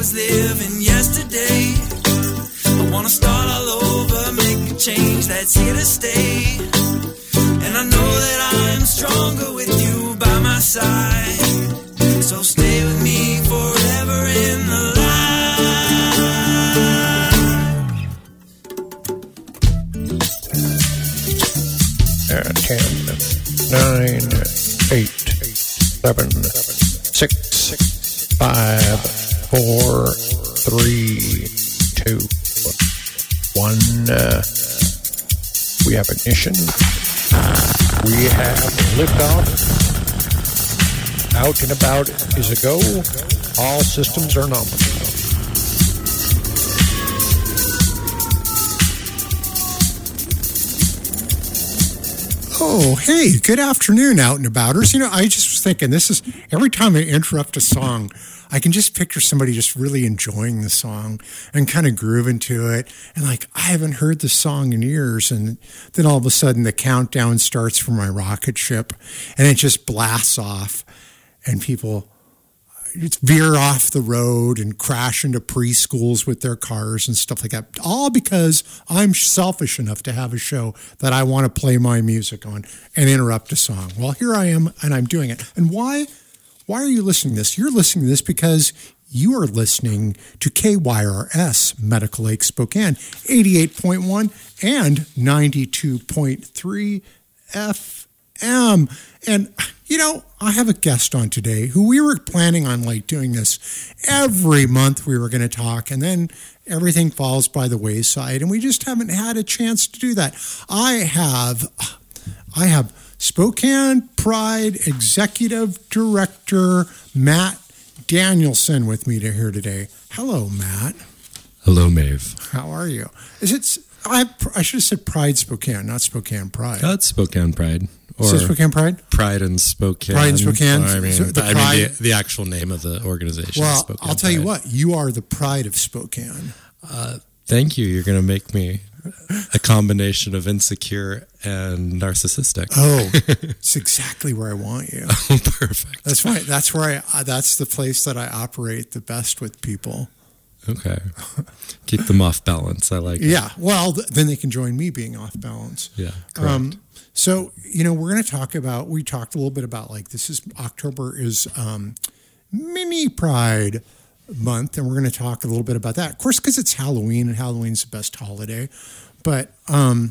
was living yesterday. I wanna start all over, make a change that's here to stay. And I know that I'm stronger with you by my side. So stay with me forever in the light. 10, 9, 8, 7, 6, 5, 4, 3, 2, 1. We have ignition. We have liftoff. Out and about is a go. All systems are nominal. Oh, hey, good afternoon, out and abouters. You know, I just was thinking, this is, every time I interrupt a song, I can just picture somebody just really enjoying the song and kind of grooving to it. And like, I haven't heard the song in years. And then all of a sudden the countdown starts for my rocket ship and it just blasts off and people veer off the road and crash into preschools with their cars and stuff like that. All because I'm selfish enough to have a show that I want to play my music on and interrupt a song. Well, here I am and I'm doing it. And why are you listening to this? You're listening to this because you are listening to KYRS Medical Lake Spokane 88.1 and 92.3 FM. And, you know, I have a guest on today who we were planning on like doing this every month. We were going to talk and then everything falls by the wayside and we just haven't had a chance to do that. I have Spokane Pride Executive Director Matt Danielson with me here today. Hello, Matt. Hello, Maeve. How are you? I should have said Pride Spokane, not Spokane Pride. That's Spokane Pride. Or is it Spokane Pride? Pride in Spokane. Pride in Spokane. I mean, the actual name of the organization. Well, is Spokane I'll tell you Pride. what. You are the pride of Spokane. Thank you. You're going to make me a combination of insecure and narcissistic. Oh, it's exactly where I want you. Oh, perfect. That's right. That's where that's the place that I operate the best with people. Okay. Keep them off balance. I like it. Yeah. Well, then they can join me being off balance. Yeah. Correct. So, you know, we're going to talk about, we talked a little bit about like, October is mini Pride month. And we're going to talk a little bit about that. Of course, because it's Halloween and Halloween's the best holiday. But I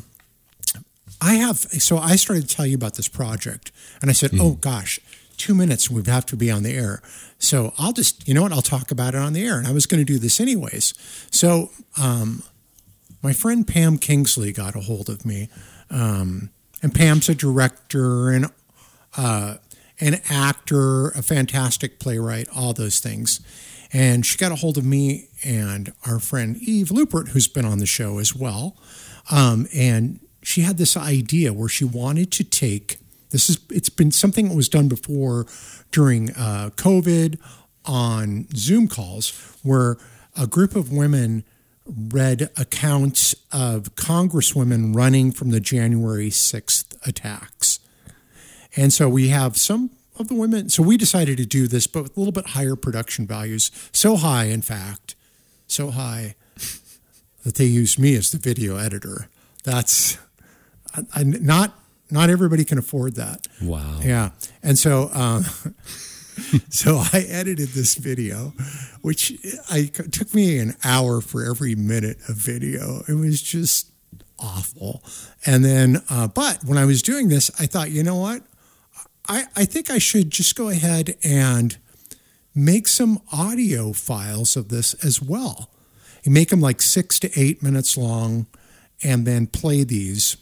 started to tell you about this project and I said, oh gosh, 2 minutes, we'd have to be on the air. So I'll just, you know what, I'll talk about it on the air. And I was going to do this anyways. So my friend Pam Kingsley got a hold of me. And Pam's a director and an actor, a fantastic playwright, all those things. And she got a hold of me and our friend Eve Lupert, who's been on the show as well. And she had this idea where she wanted to take, it's been something that was done before during COVID on Zoom calls, where a group of women read accounts of congresswomen running from the January 6th attacks. And so we have some of the women. So we decided to do this, but with a little bit higher production values. So high, in fact, so high that they used me as the video editor. That's not everybody can afford that. Wow. Yeah. And so, so I edited this video, which took me an hour for every minute of video. It was just awful. And then, but when I was doing this, I thought, you know what? I think I should just go ahead and make some audio files of this as well. You make them like 6 to 8 minutes long and then play these.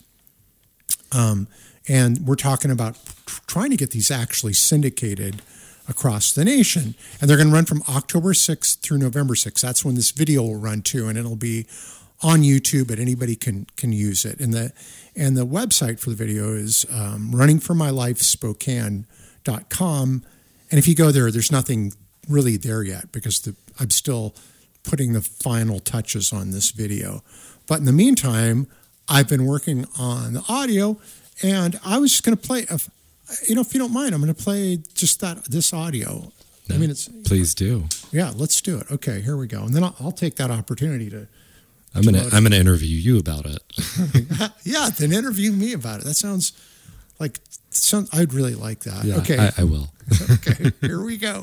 And we're talking about trying to get these actually syndicated across the nation. And they're going to run from October 6th through November 6th. That's when this video will run too. And it'll be on YouTube, but anybody can use it. And the website for the video is runningformylifespokane.com. And if you go there, there's nothing really there yet because I'm still putting the final touches on this video. But in the meantime, I've been working on the audio, and I was just going to play, if you don't mind, I'm going to play just this audio. I mean, it's Please do. yeah. Let's do it. Okay, here we go. And then I'll take that opportunity to. I'm gonna interview you about it. Yeah, then interview me about it. That sounds like I'd really like that. Yeah, Okay, I will. okay, here we go.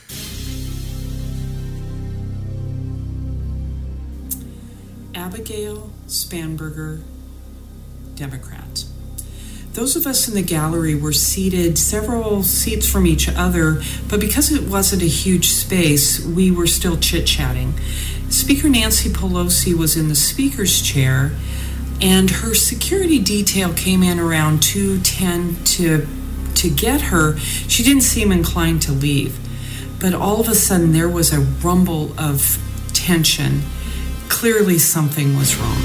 Abigail Spanberger, Democrat. Those of us in the gallery were seated several seats from each other, but because it wasn't a huge space, we were still chit-chatting. Speaker Nancy Pelosi was in the speaker's chair, and her security detail came in around 2:10 to get her. She didn't seem inclined to leave, but all of a sudden there was a rumble of tension. Clearly something was wrong.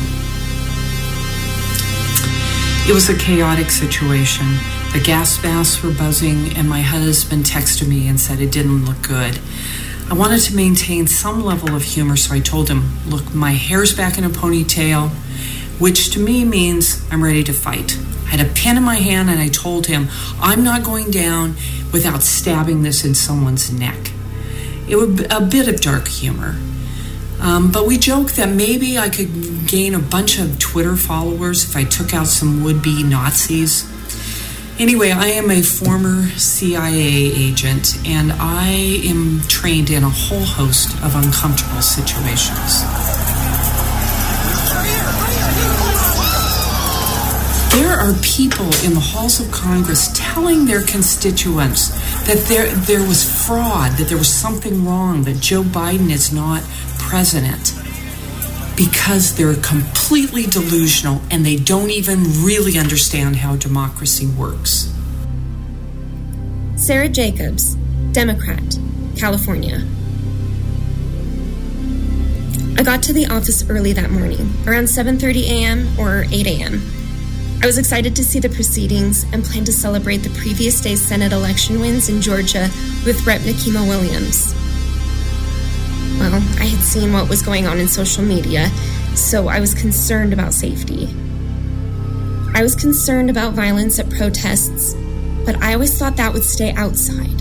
It was a chaotic situation. The gas masks were buzzing, and my husband texted me and said it didn't look good. I wanted to maintain some level of humor, so I told him, look, my hair's back in a ponytail, which to me means I'm ready to fight. I had a pen in my hand, and I told him, I'm not going down without stabbing this in someone's neck. It was a bit of dark humor. But we joked that maybe I could gain a bunch of Twitter followers if I took out some would-be Nazis. Anyway, I am a former CIA agent, and I am trained in a whole host of uncomfortable situations. There are people in the halls of Congress telling their constituents that there was fraud, that there was something wrong, that Joe Biden is not president, because they're completely delusional and they don't even really understand how democracy works. Sarah Jacobs, Democrat, California. I got to the office early that morning, around 7:30 a.m. or 8 a.m. I was excited to see the proceedings and planned to celebrate the previous day's Senate election wins in Georgia with Rep. Nikema Williams. Well, I had seen what was going on in social media, so I was concerned about safety. I was concerned about violence at protests, but I always thought that would stay outside.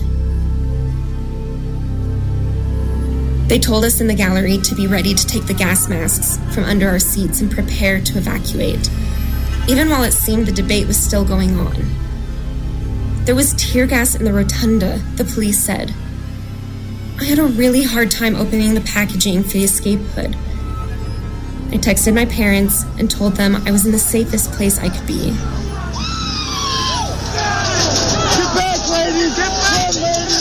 They told us in the gallery to be ready to take the gas masks from under our seats and prepare to evacuate, even while it seemed the debate was still going on. There was tear gas in the rotunda, the police said. I had a really hard time opening the packaging for the escape hood. I texted my parents and told them I was in the safest place I could be. Get back, ladies! Get back,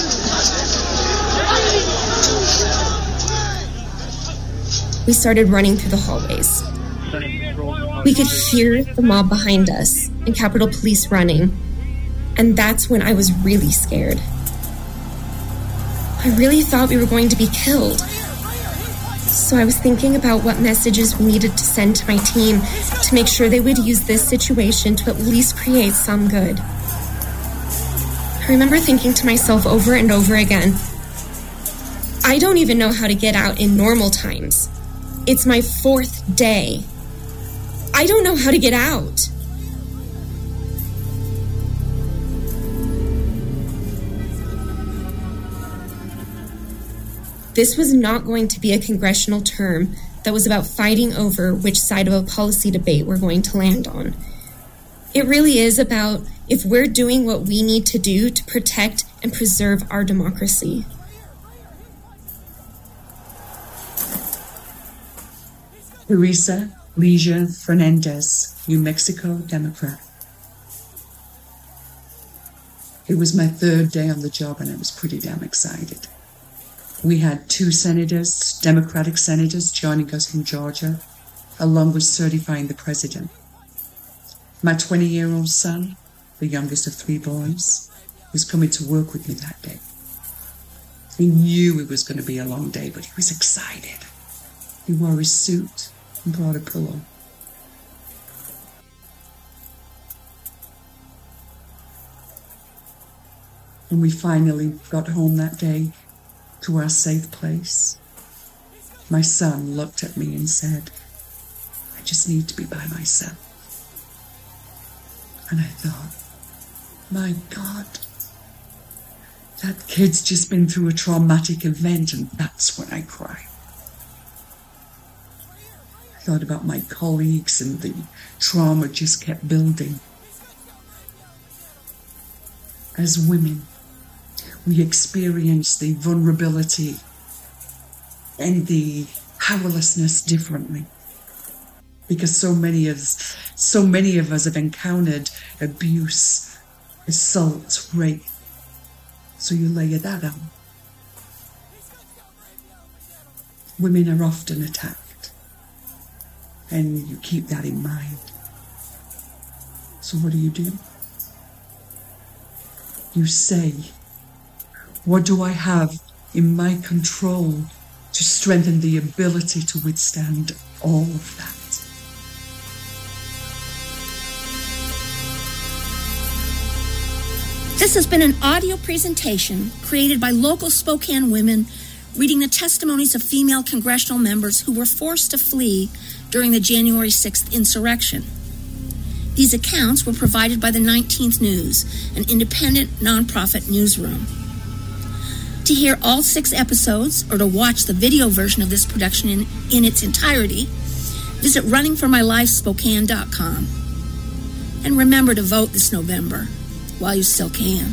ladies! We started running through the hallways. We could hear the mob behind us and Capitol Police running, and that's when I was really scared. I really thought we were going to be killed. So I was thinking about what messages we needed to send to my team to make sure they would use this situation to at least create some good. I remember thinking to myself over and over again, I don't even know how to get out in normal times. It's my 4th day. I don't know how to get out. This was not going to be a congressional term that was about fighting over which side of a policy debate we're going to land on. It really is about if we're doing what we need to do to protect and preserve our democracy. Teresa Leisure Fernandez, New Mexico Democrat. It was my 3rd day on the job and I was pretty damn excited. We had 2 senators, Democratic senators, joining us from Georgia, along with certifying the president. My 20-year-old son, the youngest of 3 boys, was coming to work with me that day. He knew it was going to be a long day, but he was excited. He wore his suit and brought a pillow. And we finally got home that day to our safe place. My son looked at me and said, I just need to be by myself. And I thought, my God, That kid's just been through a traumatic event, and that's when I cry. I thought about my colleagues, and the trauma just kept building. As women, we experience the vulnerability and the powerlessness differently. Because so many of us have encountered abuse, assault, rape. So you layer that on. Women are often attacked, and you keep that in mind. So what do? You say, what do I have in my control to strengthen the ability to withstand all of that? This has been an audio presentation created by local Spokane women reading the testimonies of female congressional members who were forced to flee during the January 6th insurrection. These accounts were provided by the 19th News, an independent nonprofit newsroom. To hear all 6 episodes or to watch the video version of this production in its entirety, visit runningformylifespokane.com. And remember to vote this November while you still can.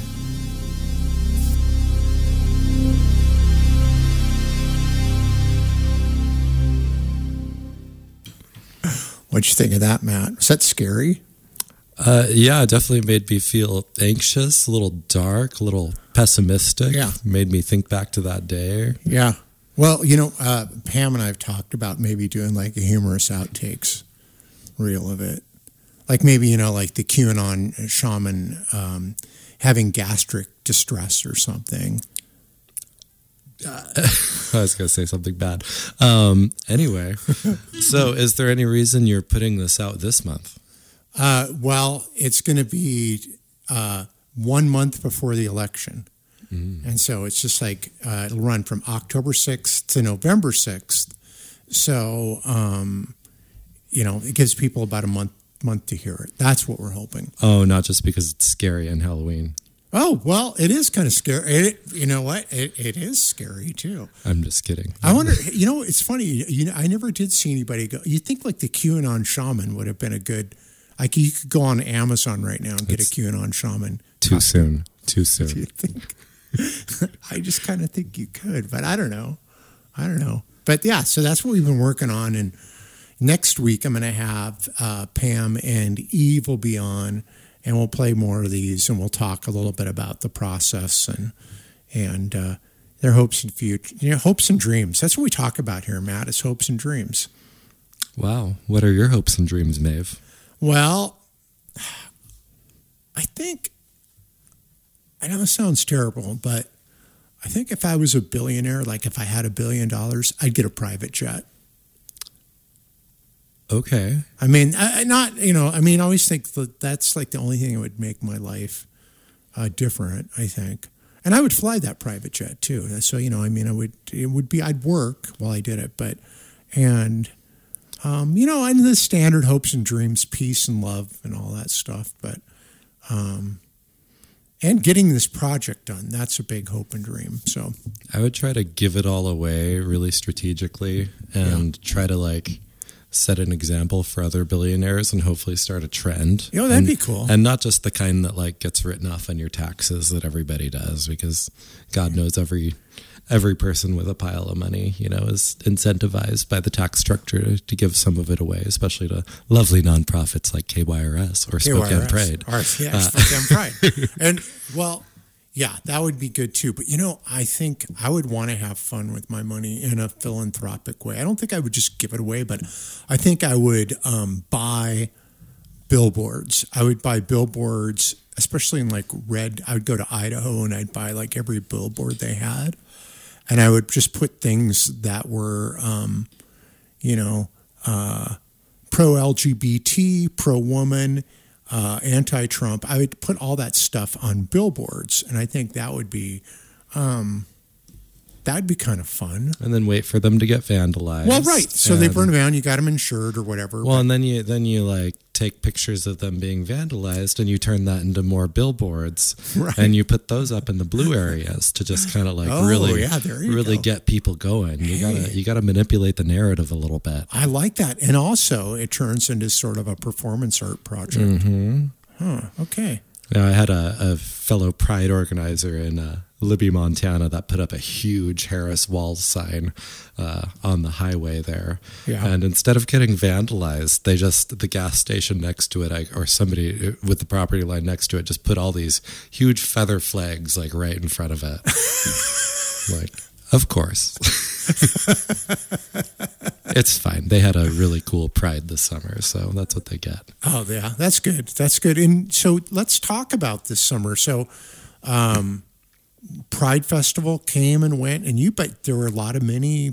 What'd you think of that, Matt? Was that scary? Yeah, it definitely made me feel anxious, a little dark, a little pessimistic. Yeah. Made me think back to that day. Yeah. Well, Pam and I have talked about maybe doing like a humorous outtakes reel of it. Like maybe, like the QAnon shaman having gastric distress or something. I was going to say something bad. Anyway, so is there any reason you're putting this out this month? Well, it's going to be 1 month before the election. And so it's just like it'll run from October 6th to November 6th. So, it gives people about a month to hear it. That's what we're hoping. Oh, not just because it's scary on Halloween. Oh, well, it is kind of scary. You know what? It is scary, too. I'm just kidding. I wonder, it's funny. I never did see anybody go. You think like the QAnon shaman would have been a good, like you could go on Amazon right now and get a QAnon shaman. Too soon. Do you think? I just kind of think you could, but I don't know. But yeah, so that's what we've been working on. And next week I'm going to have Pam and Eve will be on, and we'll play more of these, and we'll talk a little bit about the process and their hopes and future, hopes and dreams. That's what we talk about here, Matt. It's hopes and dreams. Wow. What are your hopes and dreams, Maeve? Well, I think, I know this sounds terrible, but I think if I was a billionaire, like if I had $1 billion, I'd get a private jet. Okay. I mean, I always think that's like the only thing that would make my life different, I think. And I would fly that private jet too. So, I'd work while I did it, and the standard hopes and dreams, peace and love and all that stuff. But, and getting this project done, that's a big hope and dream. So I would try to give it all away really strategically and try to set an example for other billionaires and hopefully start a trend. That'd be cool. And not just the kind that gets written off on your taxes that everybody does, because God knows every person with a pile of money, is incentivized by the tax structure to give some of it away, especially to lovely nonprofits like KYRS or Spokane Pride. Spokane Pride. And yeah, that would be good too. But, I think I would want to have fun with my money in a philanthropic way. I don't think I would just give it away, but I think I would buy billboards. I would buy billboards, especially in red. I would go to Idaho and I'd buy every billboard they had. And I would just put things that were, pro-LGBT, pro-woman, anti-Trump. I would put all that stuff on billboards, and I think that would be kind of fun. And then wait for them to get vandalized. Well, right. So they burn them down. You got them insured or whatever. Well, and then you take pictures of them being vandalized and you turn that into more billboards, Right. and you put those up in the blue areas to just kind of like really get people going. You gotta manipulate the narrative a little bit. I like that. And also it turns into sort of a performance art project. Mm-hmm. Huh. Okay. I had a fellow Pride organizer in Libby, Montana, that put up a huge Harris Walls sign on the highway there. Yeah. And instead of getting vandalized, the gas station next to it, or somebody with the property line next to it, just put all these huge feather flags like right in front of it. Like, of course. It's fine. They had a really cool Pride this summer, so that's what they get. Oh, yeah. That's good. That's good. And so let's talk about this summer. So Pride Festival came and went, and but there were many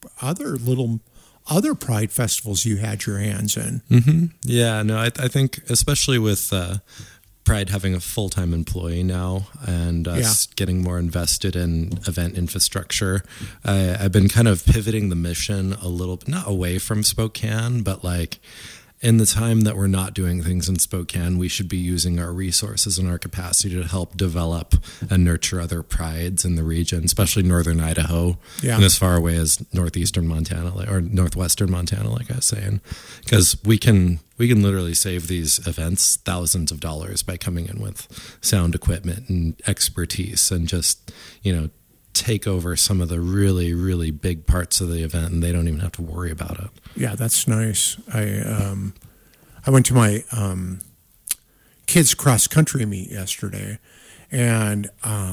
other Pride festivals you had your hands in. Mm-hmm. Yeah, no, I think especially with Pride having a full-time employee now and us getting more invested in event infrastructure, I've been kind of pivoting the mission a little bit, not away from Spokane, but like in the time that we're not doing things in Spokane, we should be using our resources and our capacity to help develop and nurture other prides in the region, especially northern Idaho and as far away as northeastern Montana or northwestern Montana, like I was saying, because we can literally save these events thousands of dollars by coming in with sound equipment and expertise and just, take over some of the really, really big parts of the event, and they don't even have to worry about it. Yeah, that's nice. I went to my kids' cross country meet yesterday, and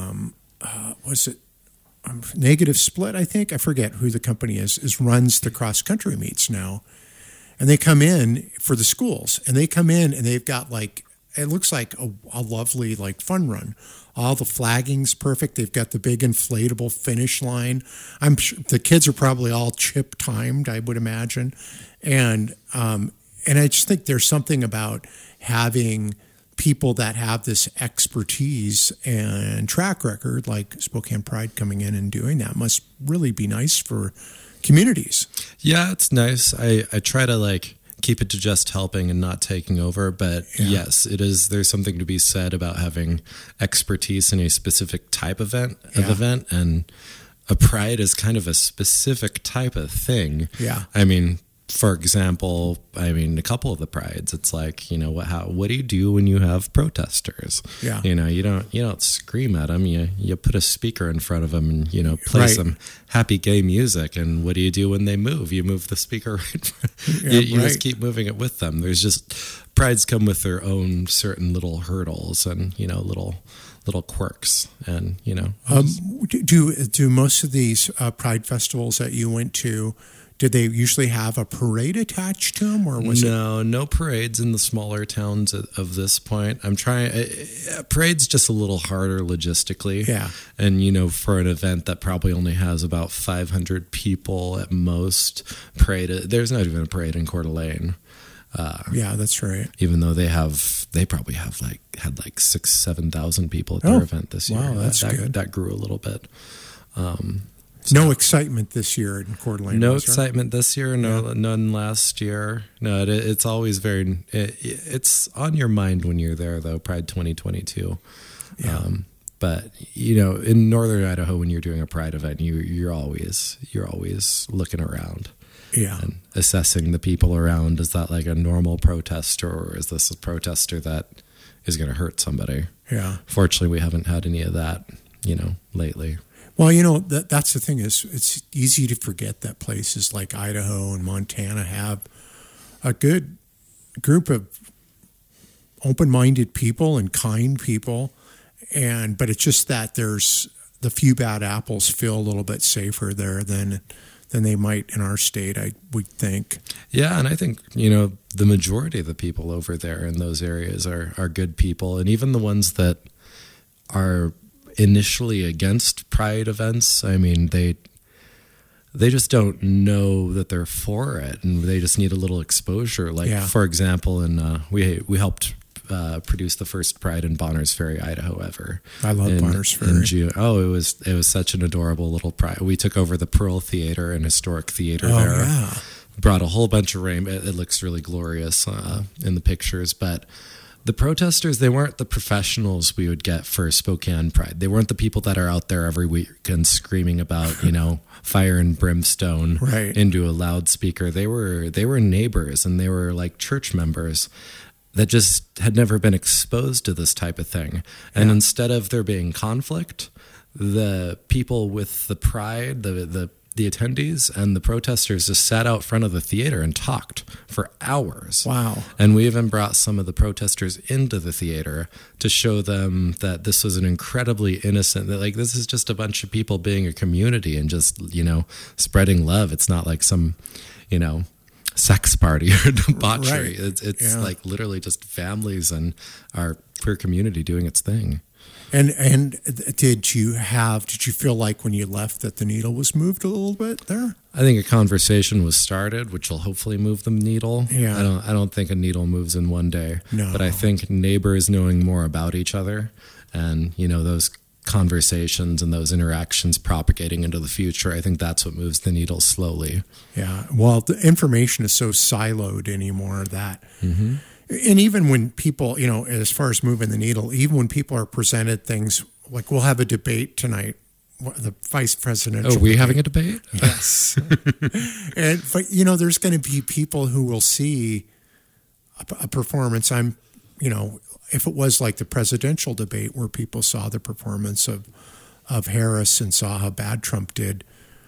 was it Negative Split? I think, I forget who the company is runs the cross country meets now, and they come in for the schools, and they come in and they've got it looks like a lovely fun run. All the flagging's perfect. They've got the big inflatable finish line. I'm sure the kids are probably all chip timed, I would imagine. And I just think there's something about having people that have this expertise and track record, like Spokane Pride coming in and doing that, must really be nice for communities. Yeah, it's nice. I try to keep it to just helping and not taking over. But yes, it is. There's something to be said about having expertise in a specific type of event, and a Pride is kind of a specific type of thing. Yeah. I mean, for example, a couple of the Prides, it's like, what do you do when you have protesters? Yeah. You don't scream at them. You put a speaker in front of them and, play some happy gay music. And what do you do when they move? You move the speaker right. You just keep moving it with them. There's just, Prides come with their own certain little hurdles and, little quirks, and do most of these Pride festivals that you went to, did they usually have a parade attached to them, or was no parades in the smaller towns of this point? I'm trying. Parade's just a little harder logistically. Yeah, and for an event that probably only has about 500 people at most, there's not even a parade in Coeur d'Alene. Yeah, that's right. Even though they probably had 6,000-7,000 people at their event this year. Wow, that's good. That grew a little bit. No excitement this year in Coeur d'Alene. No excitement this year. None last year. No, it's always it's on your mind when you're there, though. Pride 2022. Yeah. But in northern Idaho, when you're doing a Pride event, you're always looking around. Yeah. And assessing the people around. Is that like a normal protester, or is this a protester that is going to hurt somebody? Yeah. Fortunately, we haven't had any of that, lately. Well, that's the thing is it's easy to forget that places like Idaho and Montana have a good group of open-minded people and kind people, but it's just that there's the few bad apples feel a little bit safer there than they might in our state, I would think. Yeah, and I think, the majority of the people over there in those areas are good people, and even the ones that are initially against Pride events, they just don't know that they're for it, and they just need a little exposure. For example, we helped produce the first Pride in Bonners Ferry, Idaho ever. I love Bonners Ferry. In June. Oh, it was such an adorable little Pride. We took over the Pearl Theater, an historic theater there. Yeah. brought a whole bunch of rain. It looks really glorious in the pictures, but the protesters, they weren't the professionals we would get for Spokane Pride. They weren't the people that are out there every weekend screaming about, fire and brimstone into a loudspeaker. They were neighbors, and they were like church members that just had never been exposed to this type of thing. And instead of there being conflict, the people with the pride, the attendees and the protesters just sat out front of the theater and talked for hours. Wow. And we even brought some of the protesters into the theater to show them that this was an incredibly innocent, that like this is just a bunch of people being a community and just, spreading love. It's not like some, sex party or debauchery. Right. It's like literally just families and our queer community doing its thing. And did you feel like when you left that the needle was moved a little bit there? I think a conversation was started, which will hopefully move the needle. Yeah. I don't think a needle moves in one day. No. But I think neighbors knowing more about each other and, those conversations and those interactions propagating into the future, I think that's what moves the needle slowly. Yeah. Well, the information is so siloed anymore that... Mm-hmm. And even when people, as far as moving the needle, even when people are presented things like we'll have a debate tonight, the vice presidential. Oh, we having a debate? Yes. But there's going to be people who will see a performance. If it was like the presidential debate where people saw the performance of Harris and saw how bad Trump did,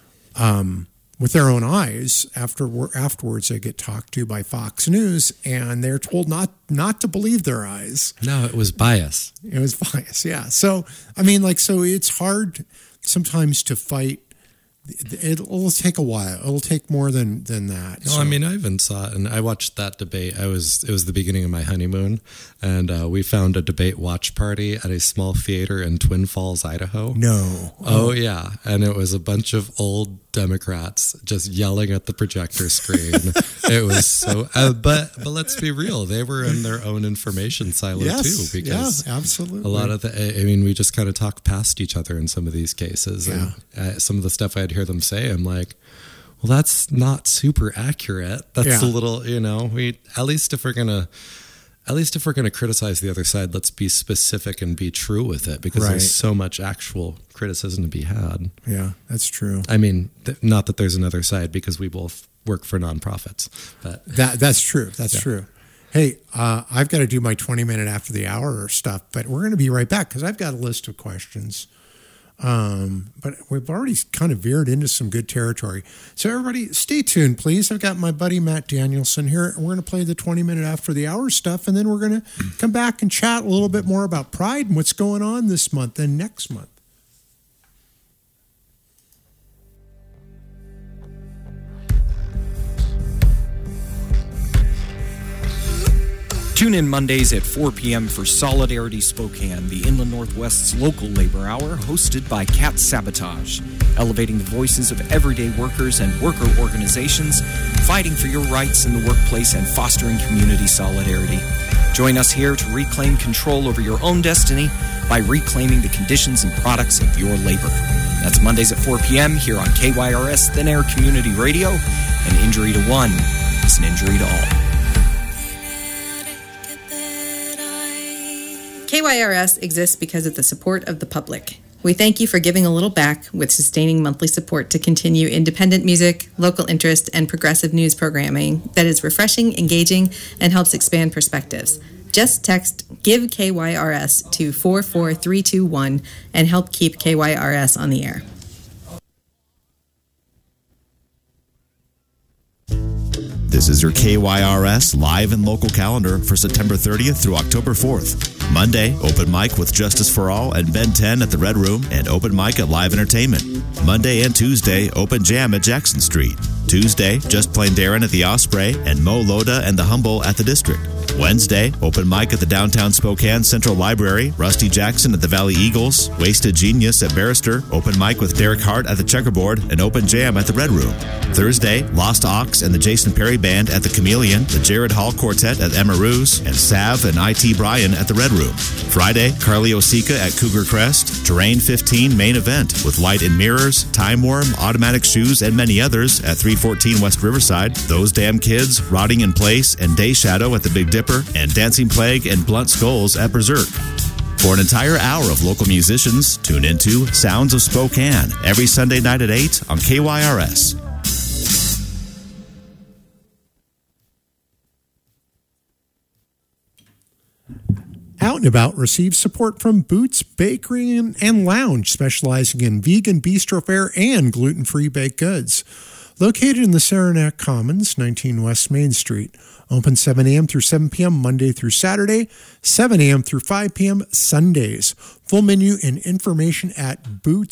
with their own eyes, afterwards they get talked to by Fox News and they're told not to believe their eyes. No, it was bias. It was bias, yeah. So, so it's hard sometimes to fight. It'll take a while. It'll take more than that. No, I even saw it, and I watched that debate. It was the beginning of my honeymoon, and we found a debate watch party at a small theater in Twin Falls, Idaho. No. Oh, yeah. And it was a bunch of old Democrats just yelling at the projector screen. It was so, but let's be real. They were in their own information silo too, because absolutely. A lot of we just kind of talk past each other in some of these cases. Yeah. And some of the stuff I'd hear them say, I'm like, well, that's not super accurate. That's a little, at least if we're going to criticize the other side, let's be specific and be true with it, because there's so much actual criticism to be had. Yeah, that's true. Not that there's another side, because we both work for nonprofits. But that's true. That's true. Hey, I've got to do my 20-minute after the hour stuff, but we're going to be right back because I've got a list of questions. But we've already kind of veered into some good territory. So everybody, stay tuned, please. I've got my buddy Matt Danielson here. We're going to play the 20-minute after the hour stuff, and then we're going to come back and chat a little bit more about Pride and what's going on this month and next month. Tune in Mondays at 4 p.m. for Solidarity Spokane, the Inland Northwest's local labor hour, hosted by Cat Sabotage, elevating the voices of everyday workers and worker organizations, fighting for your rights in the workplace and fostering community solidarity. Join us here to reclaim control over your own destiny by reclaiming the conditions and products of your labor. That's Mondays at 4 p.m. here on KYRS Thin Air Community Radio. An injury to one is an injury to all. KYRS exists because of the support of the public. We thank you for giving a little back with sustaining monthly support to continue independent music, local interest, and progressive news programming that is refreshing, engaging, and helps expand perspectives. Just text GIVE KYRS to 44321 and help keep KYRS on the air. This is your KYRS live and local calendar for September 30th through October 4th. Monday, open mic with Justice for All and Ben 10 at the Red Room and open mic at Live Entertainment. Monday and Tuesday, open jam at Jackson Street. Tuesday, Just Plain Darren at the Osprey and Mo Loda and the Humble at the District. Wednesday, open mic at the downtown Spokane Central Library, Rusty Jackson at the Valley Eagles, Wasted Genius at Barrister, open mic with Derek Hart at the Checkerboard, and open jam at the Red Room. Thursday, Lost Ox and the Jason Perry Band at the Chameleon, the Jared Hall Quartet at Emerus, and Sav and IT Brian at the Red Room. Friday, Carly Osika at Cougar Crest, Terrain 15 main event with Light and Mirrors, Time Worm, Automatic Shoes, and many others at 314 West Riverside, Those Damn Kids, Rotting in Place, and Day Shadow at the Big Dipper, and Dancing Plague and Blunt Skulls at Berserk. For an entire hour of local musicians, tune into Sounds of Spokane every Sunday night at 8 on KYRS. Out and About receives support from Boots Bakery and Lounge, specializing in vegan bistro fare and gluten-free baked goods. Located in the Saranac Commons, 19 West Main Street. Open 7 a.m. through 7 p.m. Monday through Saturday, 7 a.m. through 5 p.m. Sundays. Full menu and information at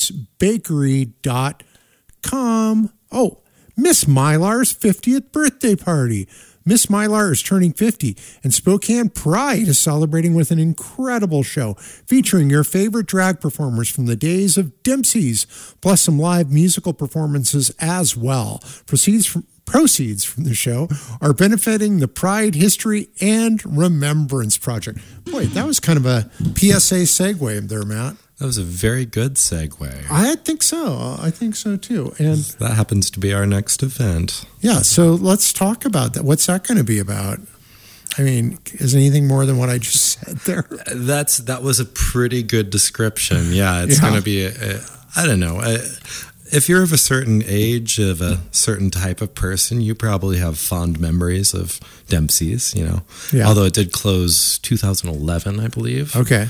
bootsbakery.com. Oh, Miss Mylar's 50th birthday party. Miss Mylar is turning 50, and Spokane Pride is celebrating with an incredible show featuring your favorite drag performers from the days of Dempsey's, plus some live musical performances as well. Proceeds from the show are benefiting the Pride History and Remembrance Project. Boy, that was kind of a PSA segue there, Matt. That was a very good segue. I think so. I think so, too. And that happens to be our next event. Yeah, so let's talk about that. What's that going to be about? I mean, is anything more than what I just said there? That was a pretty good description. Yeah, it's going to be, I don't know. If you're of a certain age, of a certain type of person, you probably have fond memories of Dempsey's, you know. Yeah. Although it did close 2011, I believe. Okay.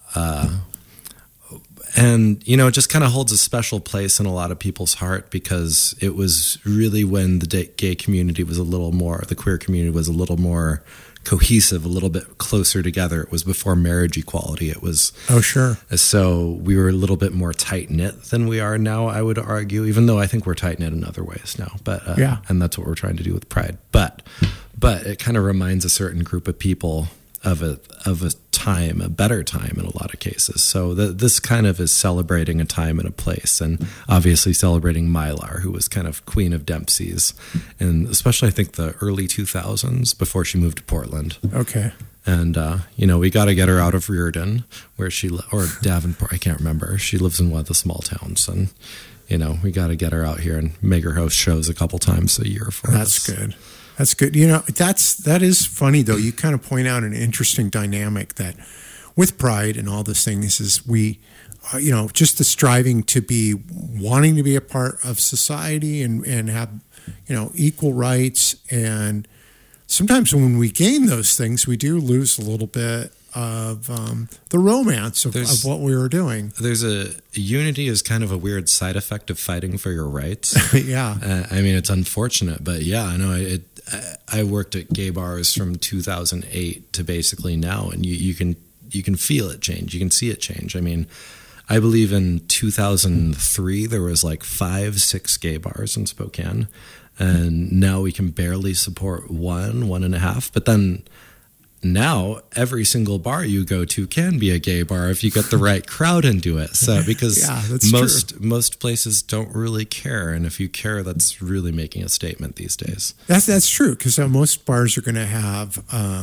And, you know, it just kind of holds a special place in a lot of people's heart because it was really when the gay community was a little more, the queer community was a little more cohesive, a little bit closer together. It was before marriage equality. It was. Oh, sure. So we were a little bit more tight-knit than we are now, I would argue, even though I think we're tight-knit in other ways now. But yeah. And that's what we're trying to do with Pride. But it kind of reminds a certain group of people of a time, a better time in a lot of cases. So this kind of is celebrating a time and a place, and obviously celebrating Mylar, who was kind of queen of Dempsey's, and especially I think the early 2000s before she moved to Portland. Okay. And, you know, we got to get her out of Reardon, or Davenport, I can't remember. She lives in one of the small towns, and, you know, we got to get her out here and make her host shows a couple times a year for us. That's good. That's good. You know, that is funny, though. You kind of point out an interesting dynamic that with Pride and all these things is we, you know, just the striving to be, wanting to be a part of society and have, you know, equal rights. And sometimes when we gain those things, we do lose a little bit of the romance of what we were doing. Unity is kind of a weird side effect of fighting for your rights. Yeah. I mean, it's unfortunate, but yeah, I know I worked at gay bars from 2008 to basically now, and you can feel it change. You can see it change. I mean, I believe in 2003 there was like 5-6 gay bars in Spokane, and now we can barely support 1.5. But then now every single bar you go to can be a gay bar if you get the right crowd into it. So because most places don't really care, and if you care, that's really making a statement these days. That's true, because most bars are going to have,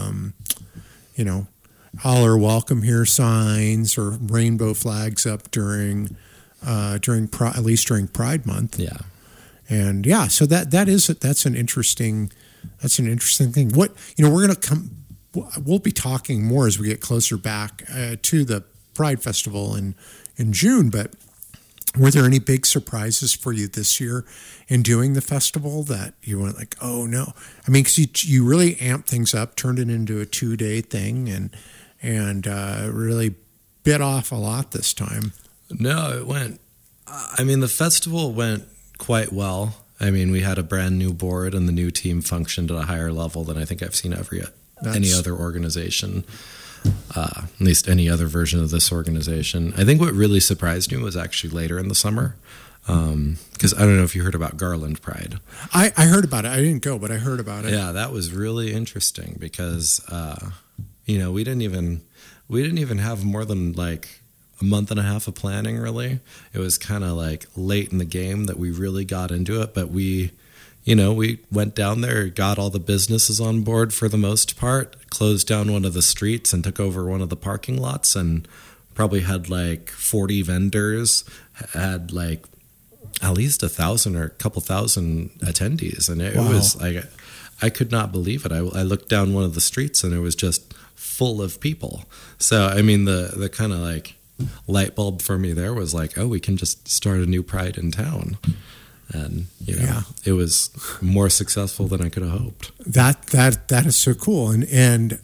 you know, all are welcome here signs or rainbow flags up during at least during Pride Month. Yeah, and yeah, so that's an interesting thing. What, you know, we'll be talking more as we get closer back to the Pride Festival in June, but were there any big surprises for you this year in doing the festival that you went like, oh no? I mean, because you really amped things up, turned it into a 2-day thing, and really bit off a lot this time. No, the festival went quite well. I mean, we had a brand new board, and the new team functioned at a higher level than I think I've seen any other organization. at least any other version of this organization. I think what really surprised me was actually later in the summer, because I don't know if you heard about Garland Pride. I heard about it. I didn't go, but I heard about it. Yeah, that was really interesting because we didn't even have more than like a month and a half of planning. Really, it was kind of like late in the game that we really got into it, but we went down there, got all the businesses on board for the most part, closed down one of the streets and took over one of the parking lots, and probably had like 40 vendors, had like at least 1,000 or a couple thousand attendees. And it was like, I could not believe it. I looked down one of the streets and it was just full of people. So, I mean, the kind of like light bulb for me there was like, oh, we can just start a new Pride in town. And it was more successful than I could have hoped. That is so cool. And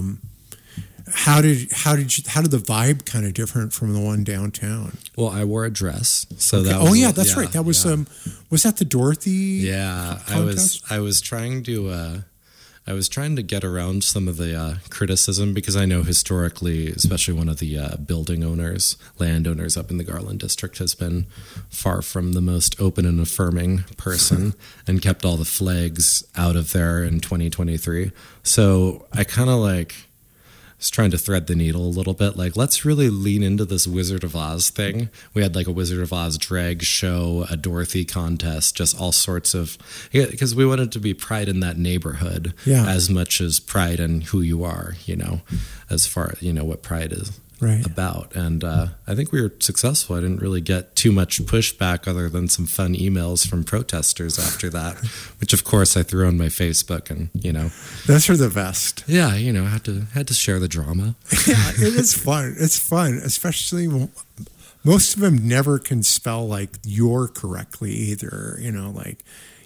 how did the vibe kind of different from the one downtown? Well, I wore a dress, so okay. that was, that's right. That was was that the Dorothy? Yeah, contest? I was trying to get around some of the criticism, because I know historically, especially one of the landowners up in the Garland district has been far from the most open and affirming person and kept all the flags out of there in 2023. So I kind of was trying to thread the needle a little bit. Like, let's really lean into this Wizard of Oz thing. We had like a Wizard of Oz drag show, a Dorothy contest, just all sorts of, because we wanted to be pride in that neighborhood as much as pride in who you are, as far, what pride is about. And I think we were successful. I didn't really get too much pushback other than some fun emails from protesters after that, which of course I threw on my Facebook, and those are the best. Yeah, I had to share the drama. Yeah, it is fun. It's fun, especially most of them never can spell like "your" correctly either. Like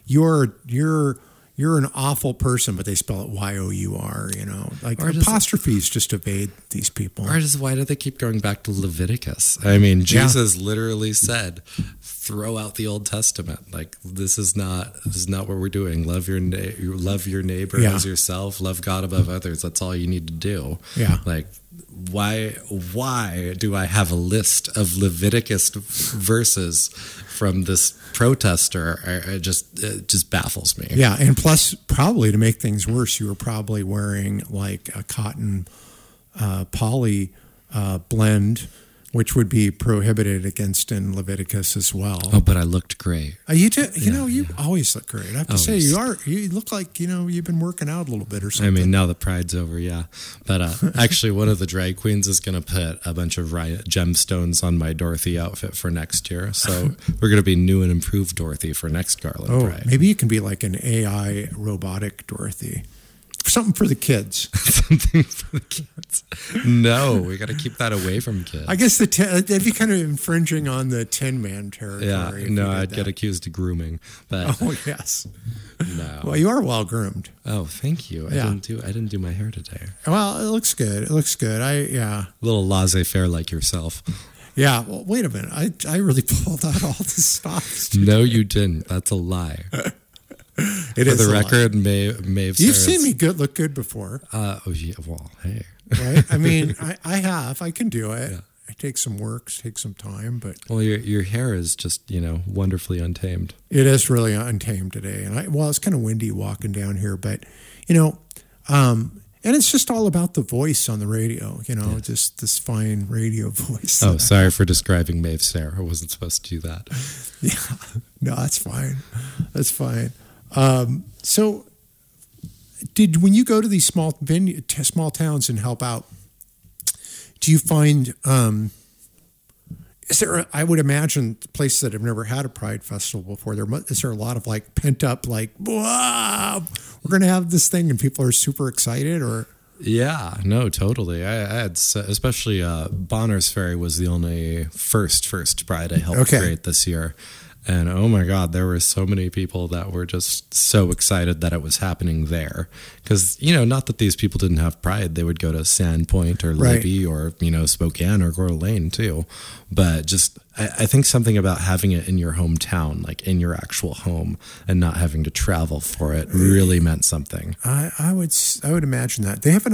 you're an awful person, but they spell it Y-O-U-R, like apostrophes just evade these people. Or just, why do they keep going back to Leviticus? I mean, Jesus literally said, throw out the Old Testament. Like, this is not what we're doing. Love your neighbor as yourself. Love God above others. That's all you need to do. Yeah. Like, why do I have a list of Leviticus verses from this protester? It just baffles me. Yeah, and plus, probably to make things worse, you were probably wearing like a cotton poly blend, which would be prohibited against in Leviticus as well. Oh, but I looked great. You did. You always look great. I have to say, you look like you've been working out a little bit or something. I mean, now the pride's over, yeah. But actually, one of the drag queens is going to put a bunch of gemstones on my Dorothy outfit for next year. So we're going to be new and improved Dorothy for next Garland Pride. Maybe you can be like an AI robotic Dorothy. Something for the kids. Something for the kids. No, we got to keep that away from kids. I guess that'd be kind of infringing on the Tin Man territory. Yeah, no, I'd get accused of grooming. But oh yes, no. Well, you are well groomed. Oh, thank you. I didn't do my hair today. Well, it looks good. It looks good. A little laissez-faire like yourself. Yeah. Well, wait a minute. I really pulled out all the stops. No, you didn't. That's a lie. It For the record, Maeve. You've seen me look good before. Oh yeah. Well, hey. Right? I mean, I have. I can do it. Yeah. It takes some work, takes some time, but your hair is just wonderfully untamed. It is really untamed today, and it's kind of windy walking down here, but and it's just all about the voice on the radio, just this fine radio voice. Oh, sorry for describing Maeve's hair. I wasn't supposed to do that. Yeah, no, that's fine. That's fine. So, when you go to these small towns and help out, do you find is there? I would imagine places that have never had a Pride festival before. Is there a lot of like pent up like, wow, we're going to have this thing and people are super excited? Or yeah, no, totally. I had especially Bonners Ferry was the only first Pride I helped create this year. And oh my God, there were so many people that were just so excited that it was happening there. Because, not that these people didn't have pride. They would go to Sandpoint or Libby or, Spokane or Coeur d'Alene too. But just, I think something about having it in your hometown, like in your actual home and not having to travel for it really meant something. I would imagine that. They have a nice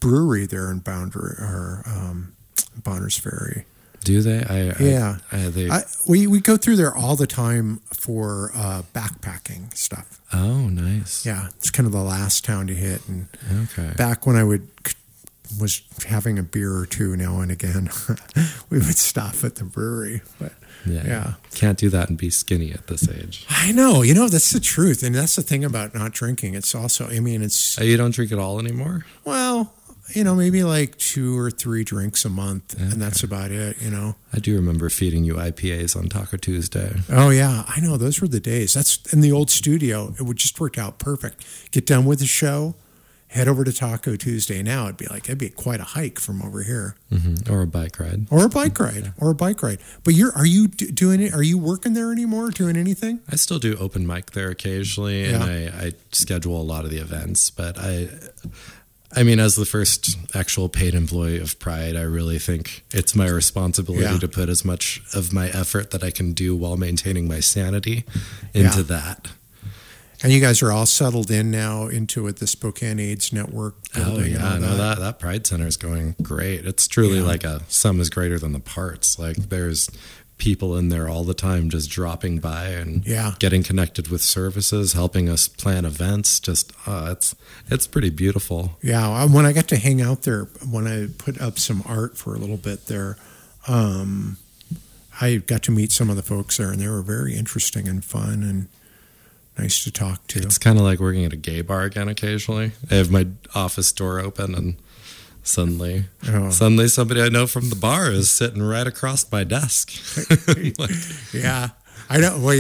brewery there in Bonners Ferry. Do they? We go through there all the time for backpacking stuff. Oh, nice. Yeah, it's kind of the last town to hit. And okay. Back when I was having a beer or two now and again, we would stop at the brewery. But yeah. Can't do that and be skinny at this age. I know. That's the truth. And that's the thing about not drinking. It's also, it's... You don't drink at all anymore? Well, maybe like 2 or 3 drinks a month, and that's about it, I do remember feeding you IPAs on Taco Tuesday. Oh, yeah. I know. Those were the days. That's in the old studio. It would just work out perfect. Get done with the show, head over to Taco Tuesday. Now it'd be quite a hike from over here. Mm-hmm. Or a bike ride. But are you doing it? Are you working there anymore? Doing anything? I still do open mic there occasionally, and I schedule a lot of the events. But as the first actual paid employee of Pride, I really think it's my responsibility to put as much of my effort that I can do while maintaining my sanity into that. And you guys are all settled in now into the Spokane AIDS Network building. Oh, yeah. That Pride Center is going great. It's truly like a sum is greater than the parts. Like, there's people in there all the time just dropping by and getting connected with services, helping us plan events. Just, it's pretty beautiful. Yeah. When I got to hang out there, when I put up some art for a little bit there, I got to meet some of the folks there, and they were very interesting and fun and nice to talk to. It's kind of like working at a gay bar again occasionally. I have my office door open and suddenly somebody I know from the bar is sitting right across my desk. Yeah. I don't, well,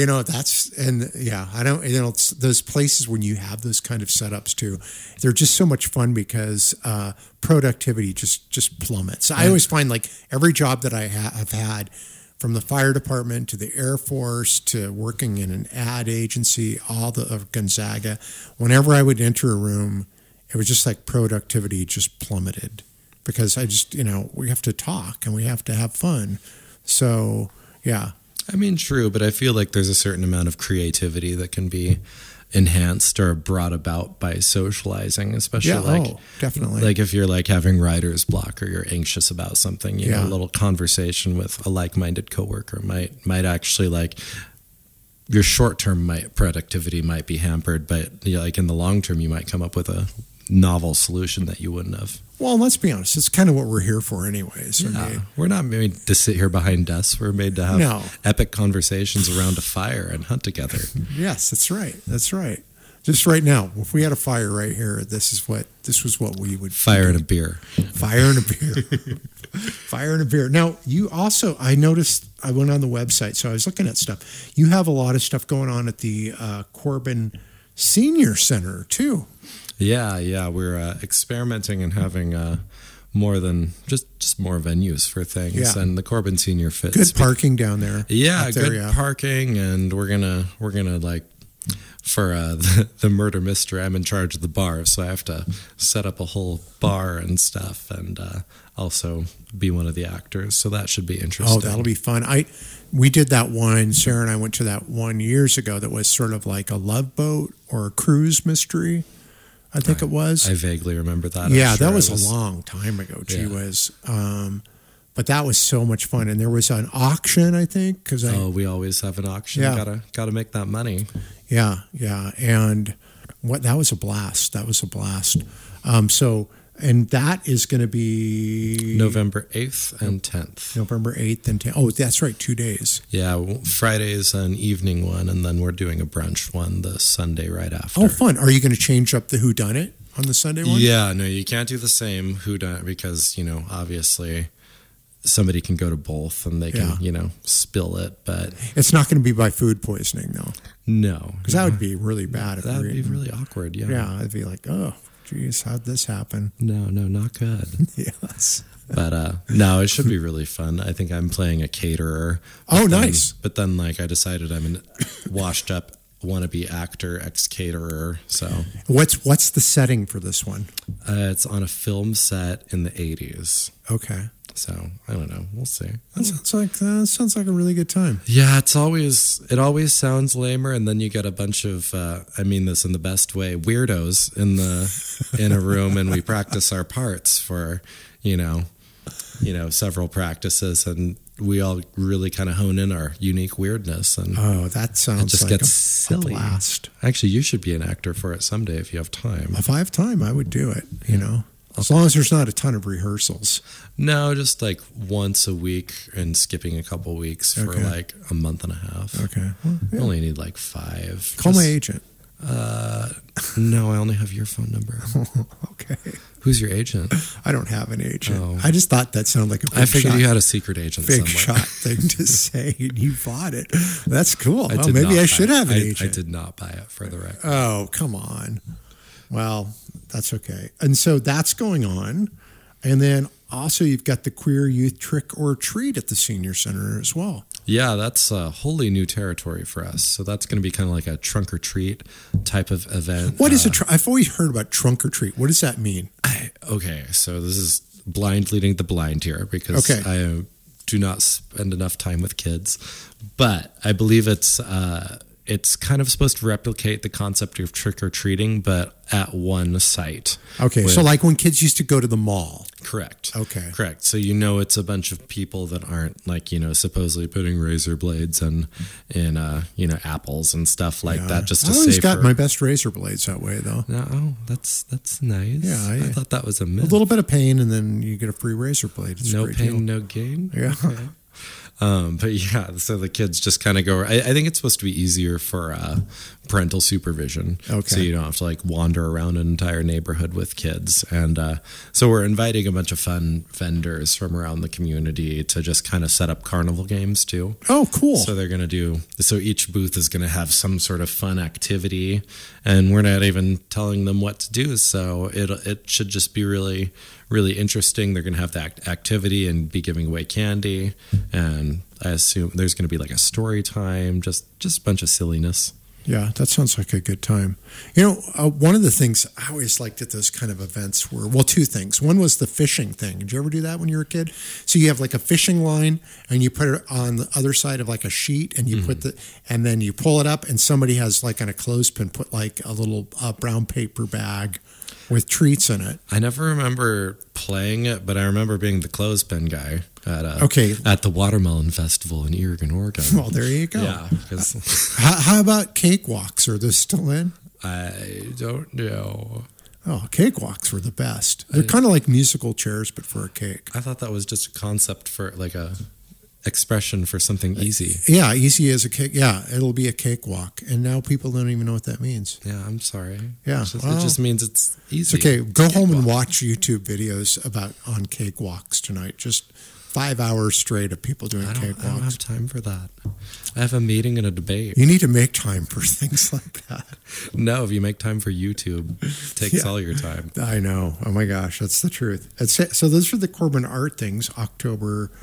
I don't, those places when you have those kind of setups too, they're just so much fun because productivity just plummets. I always find like every job that I have had, from the fire department to the Air Force to working in an ad agency, all of Gonzaga, whenever I would enter a room, it was just like productivity just plummeted because I just, we have to talk and we have to have fun. So, yeah. True, but I feel like there's a certain amount of creativity that can be enhanced or brought about by socializing, especially definitely. Like if you're like having writer's block or you're anxious about something, a little conversation with a like-minded coworker might actually like your short-term productivity might be hampered, but like in the long term, you might come up with a novel solution that you wouldn't have. Well, let's be honest. It's kind of what we're here for anyways. We're not made to sit here behind desks. We're made to have epic conversations around a fire and hunt together. Yes, that's right. That's right. Just right now, if we had a fire right here, this was what we would fire and a beer. Fire and a beer. Fire and a beer. Now, you also, I noticed, I went on the website, so I was looking at stuff. You have a lot of stuff going on at the Corbin Senior Center, too. Yeah. We're experimenting and having more than just more venues for things, and the Corbin Senior fits. Good parking down there. Yeah, good parking, and we're gonna like for the murder mystery. I'm in charge of the bar, so I have to set up a whole bar and stuff, and also be one of the actors. So that should be interesting. Oh, that'll be fun. We did that one. Sarah and I went to that one years ago. That was sort of like a Love Boat or a cruise mystery. I think it was. I vaguely remember that. Yeah, that was a long time ago. Gee whiz. But that was so much fun. And there was an auction, I think. We always have an auction. Yeah. Gotta make that money. Yeah. And that was a blast. And that is going to be November 8th and 10th. November 8th and 10th. Oh, that's right. 2 days. Yeah. Friday is an evening one, and then we're doing a brunch one the Sunday right after. Oh, fun. Are you going to change up the whodunit on the Sunday one? Yeah. No, you can't do the same whodunit because, obviously somebody can go to both and they can, spill it. But it's not going to be by food poisoning, though. No. Because that would be really bad. That would be really awkward. Yeah. Yeah. I'd be like, oh. Jeez, how'd this happen? No, not good. Yes. But no, it should be really fun. I think I'm playing a caterer. Oh, nice. But then I decided I'm a washed up wannabe actor, ex-caterer. So what's the setting for this one? It's on a film set in the 80s. Okay. So I don't know. We'll see. That sounds like a really good time. Yeah, it always sounds lamer, and then you get a bunch of I mean this in the best way, weirdos in a room, and we practice our parts for several practices, and we all really kind of hone in our unique weirdness. And that sounds it just like gets a silly. blast. Actually, you should be an actor for it someday if you have time. If I have time, I would do it. As long as there's not a ton of rehearsals. No, just like once a week and skipping a couple weeks for like a month and a half. Okay. Well, You only need like 5. Call my agent. No, I only have your phone number. Okay. Who's your agent? I don't have an agent. Oh. I just thought that sounded like a big I figured shot, you had a secret agent big somewhere. shot thing to say, and you bought it. That's cool. I did Maybe not I buy should it. have an agent. I did not buy it, for the record. Oh, come on. Well, that's okay. And so that's going on. And then also you've got the Queer Youth Trick or Treat at the Senior Center as well. Yeah, that's wholly new territory for us. So that's going to be kind of like a trunk or treat type of event. What is I've always heard about trunk or treat. What does that mean? Okay, so this is blind leading the blind here because I do not spend enough time with kids. But I believe it's kind of supposed to replicate the concept of trick-or-treating, but at one site. Okay, so like when kids used to go to the mall. Correct. Okay. Correct. So it's a bunch of people that aren't like, supposedly putting razor blades in apples and stuff like that just to I always save got my best razor blades that way, though. No, that's nice. Yeah, I thought that was a myth. A little bit of pain, and then you get a free razor blade. It's no a great pain, deal. no gain. Yeah. Okay. But yeah, so the kids just kind of go. I think it's supposed to be easier for parental supervision. Okay. So you don't have to like wander around an entire neighborhood with kids. And so we're inviting a bunch of fun vendors from around the community to just kind of set up carnival games too. Oh, cool. So they're going to so each booth is going to have some sort of fun activity, and we're not even telling them what to do. So it should just be really, really interesting. They're going to have that activity and be giving away candy, and I assume there's going to be like a story time, just a bunch of silliness. Yeah, that sounds like a good time. One of the things I always liked at those kind of events were, well, 2 things. One was the fishing thing. Did you ever do that when you were a kid? So you have like a fishing line, and you put it on the other side of like a sheet, and you and then you pull it up, and somebody has like on a clothespin put like a little brown paper bag with treats in it. I never remember playing it, but I remember being the clothespin guy at the Watermelon Festival in Eagan, Oregon. Well, there you go. Yeah. How about cakewalks? Are those still in? I don't know. Oh, cakewalks were the best. They're kind of like musical chairs, but for a cake. I thought that was just a concept for like a expression for something easy. Yeah, easy as a cake. Yeah, it'll be a cakewalk. And now people don't even know what that means. Yeah, I'm sorry. Yeah. It just means it's easy. It's okay. Go home and watch YouTube videos on cakewalks tonight. Just 5 hours straight of people doing cakewalks. I don't have time for that. I have a meeting and a debate. You need to make time for things like that. No, if you make time for YouTube, it takes all your time. I know. Oh my gosh, that's the truth. So those are the Corbin Art things, October...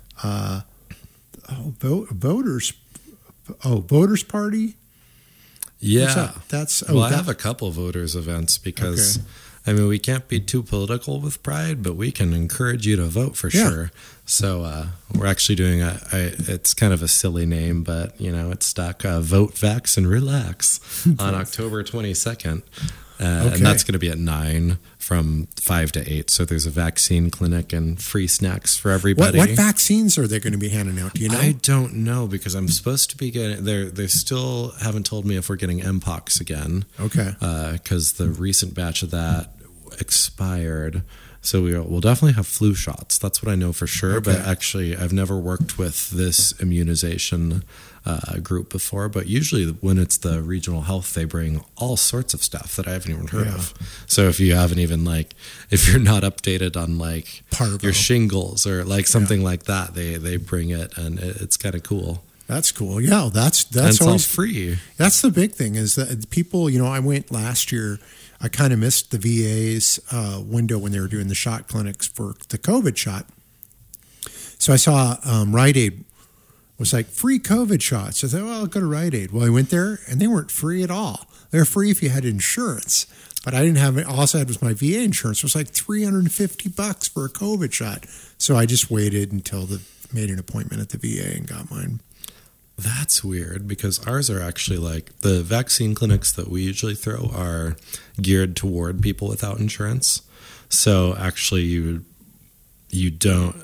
voters party. Yeah, I have a couple voters events because we can't be too political with Pride, but we can encourage you to vote for sure. So we're actually doing it's kind of a silly name, but it's stuck. Vote, Vax, and Relax on October 22nd. And that's going to be at 9 from 5 to 8. So there's a vaccine clinic and free snacks for everybody. What vaccines are they going to be handing out? Do you know? I don't know because I'm supposed to be getting. They still haven't told me if we're getting Mpox again. Okay. Because the recent batch of that expired. So we'll definitely have flu shots. That's what I know for sure. Okay. But actually, I've never worked with this immunization group before. But usually when it's the regional health, they bring all sorts of stuff that I haven't even heard of. So if you haven't even if you're not updated on Parvo. your shingles or something like that, they bring it and it's kind of cool. That's cool. Yeah, that's and it's always all free. That's the big thing is that people, I went last year. I kind of missed the VA's window when they were doing the shot clinics for the COVID shot. So I saw Rite Aid was like free COVID shots. I thought, well, I'll go to Rite Aid. Well, I went there and they weren't free at all. they're free if you had insurance. But I didn't have it. All I had was my VA insurance. It was like $350 for a COVID shot. So I just waited until made an appointment at the VA and got mine. That's weird because ours are actually like the vaccine clinics that we usually throw are geared toward people without insurance. So actually you don't.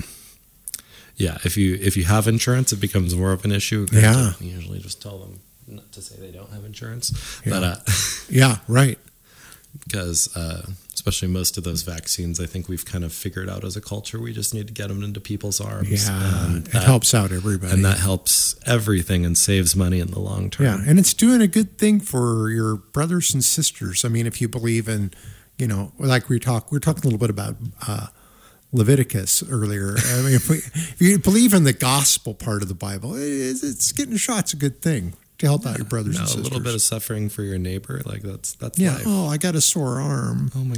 Yeah, if you have insurance, it becomes more of an issue. Yeah. You usually just tell them not to say they don't have insurance. Yeah, but, yeah, right. Because especially most of those vaccines, I think we've kind of figured out as a culture, we just need to get them into people's arms. Yeah, it helps out everybody. And that helps everything and saves money in the long term. Yeah, and it's doing a good thing for your brothers and sisters. I mean, if you believe in, like we're talking a little bit about Leviticus earlier. I mean, if you believe in the gospel part of the Bible, it's getting a shot's a good thing to help out your brothers and sisters. A little bit of suffering for your neighbor, like that's yeah. life. Oh, I got a sore arm. Oh my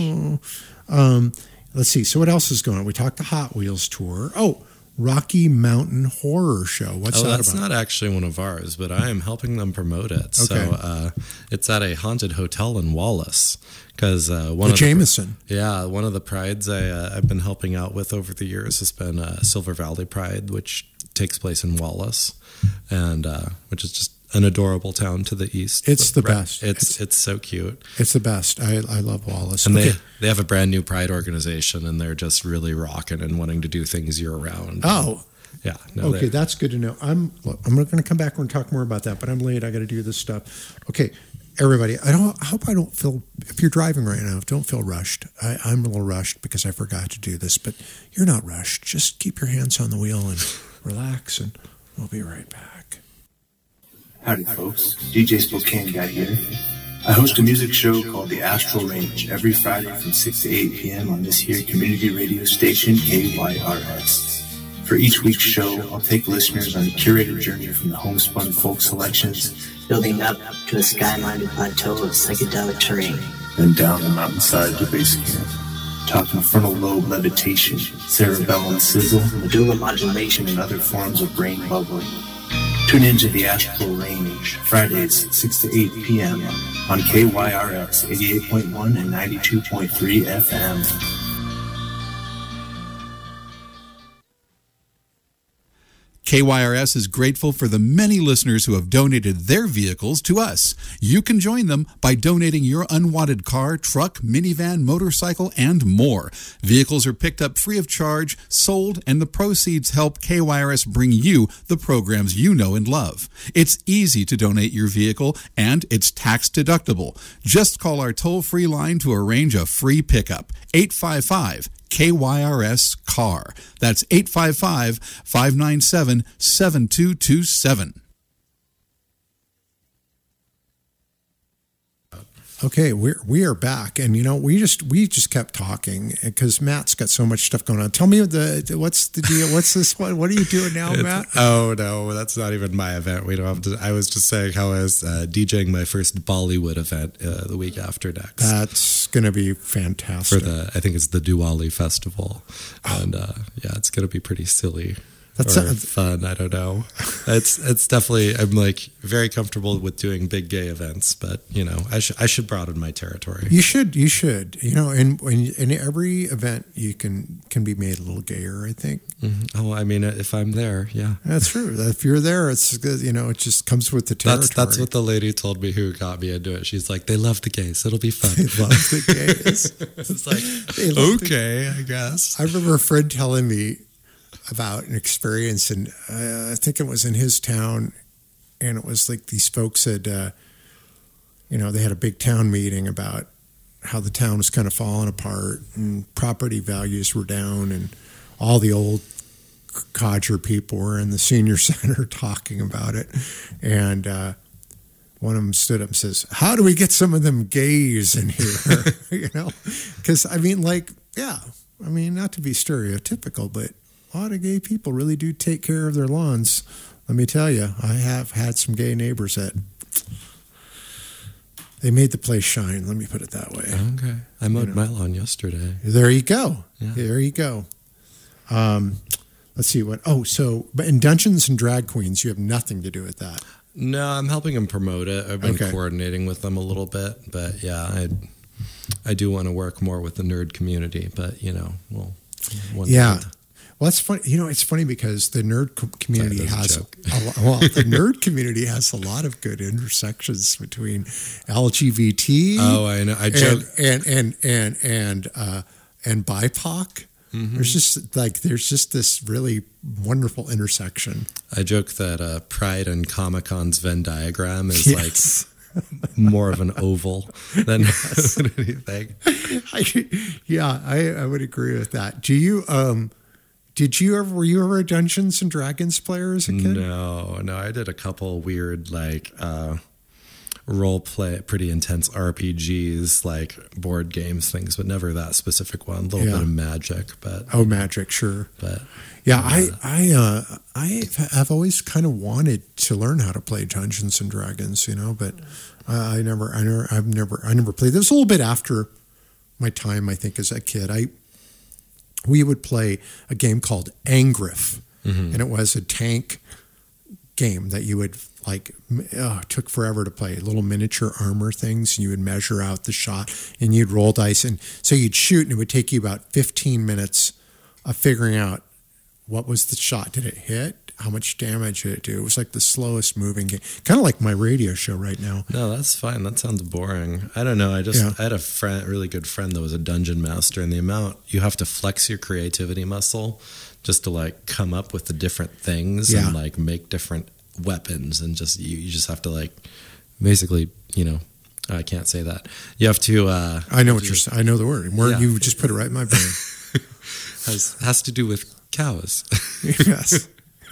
gosh. Let's see. So what else is going on? We talked the Hot Wheels tour. Oh, Rocky Mountain Horror Show. What's that that's about? Not actually one of ours, but I am helping them promote it. Okay. So it's at a haunted hotel in Wallace. Because one of the prides I've been helping out with over the years has been Silver Valley Pride, which takes place in Wallace, and which is just an adorable town to the east. It's the best. It's so cute. It's the best. I love Wallace. And they have a brand new pride organization, and they're just really rocking and wanting to do things year round. Oh. Yeah. Okay, that's good to know. I'm going to come back and talk more about that, but I'm late. I got to do this stuff. Okay. Everybody, I hope I don't feel, if you're driving right now, don't feel rushed. I'm a little rushed because I forgot to do this, but you're not rushed. Just keep your hands on the wheel and relax, and we'll be right back. Howdy, folks. DJ Spokane Guy here. I host a music show called The Astral Range every Friday from 6 to 8 p.m. on this here community radio station, KYRS. For each week's show, I'll take listeners on a curated journey from the homespun folk selections, building up to a sky-minded plateau of psychedelic terrain, then down the mountainside to base camp, talking frontal lobe levitation, cerebellum sizzle, medulla modulation, and other forms of brain bubbling. Tune into the Astral Range, Fridays, 6 to 8 p.m. on KYRS 88.1 and 92.3 FM. KYRS is grateful for the many listeners who have donated their vehicles to us. You can join them by donating your unwanted car, truck, minivan, motorcycle, and more. Vehicles are picked up free of charge, sold, and the proceeds help KYRS bring you the programs you know and love. It's easy to donate your vehicle, and it's tax deductible. Just call our toll-free line to arrange a free pickup. 855 KYRS CAR. That's 855-597-7227. Okay, we are back, and we just kept talking because Matt's got so much stuff going on. Tell me what's the deal? What's this one? What are you doing now, Matt? Oh no, that's not even my event. We don't have to. I was just saying how I was DJing my first Bollywood event the week after next. That's going to be fantastic. I think it's the Diwali festival, and it's going to be pretty silly. That's fun. I don't know. It's definitely. I'm like very comfortable with doing big gay events, but I should broaden my territory. You should. In every event you can be made a little gayer, I think. Mm-hmm. Oh, I mean, if I'm there, yeah, that's true. If you're there, it's good. It just comes with the territory. That's what the lady told me who got me into it. She's like, they love the gays. It'll be fun. They love the gays. It's like okay, I guess. I remember a friend telling me about an experience, and I think it was in his town, and it was like these folks had, they had a big town meeting about how the town was kind of falling apart and property values were down, and all the old codger people were in the senior center talking about it, and one of them stood up and says, "How do we get some of them gays in here?" Because not to be stereotypical, but a lot of gay people really do take care of their lawns. Let me tell you, I have had some gay neighbors that they made the place shine. Let me put it that way. Okay. I mowed my lawn yesterday. There you go. Yeah. There you go. Let's see what. Oh, so but in Dungeons and Drag Queens, you have nothing to do with that. No, I'm helping them promote it. I've been Okay. coordinating with them a little bit, but yeah, I do want to work more with the nerd community, but we'll one Yeah. day. Well, it's funny. It's funny because the nerd community Sorry, that was has a joke. the nerd community has a lot of good intersections between LGBT. Oh, I know. I joke. And BIPOC. Mhm. There's just this really wonderful intersection. I joke that Pride and Comic-Con's Venn diagram is Yes. like more of an oval than anything. I would agree with that. Do you were you ever a Dungeons and Dragons player as a kid? No, I did a couple weird role play, pretty intense RPGs, like board games things, but never that specific one. A little bit of Magic, but Magic, sure. But I've always kind of wanted to learn how to play Dungeons and Dragons, but I never played. It was a little bit after my time, I think, as a kid. We would play a game called Angriff, and it was a tank game that you would it took forever to play. Little miniature armor things, and you would measure out the shot, and you'd roll dice, and so you'd shoot, and it would take you about 15 minutes of figuring out what was the shot. Did it hit? How much damage did it do? It was like the slowest moving game, kind of like my radio show right now. No, that's fine. That sounds boring. I don't know. I had a really good friend that was a dungeon master, and the amount you have to flex your creativity muscle just to come up with the different things and make different weapons, and just you just have to basically I can't say that. You have to. I know what you're saying. I know the word. You just put it right in my brain. has to do with cows. Yes.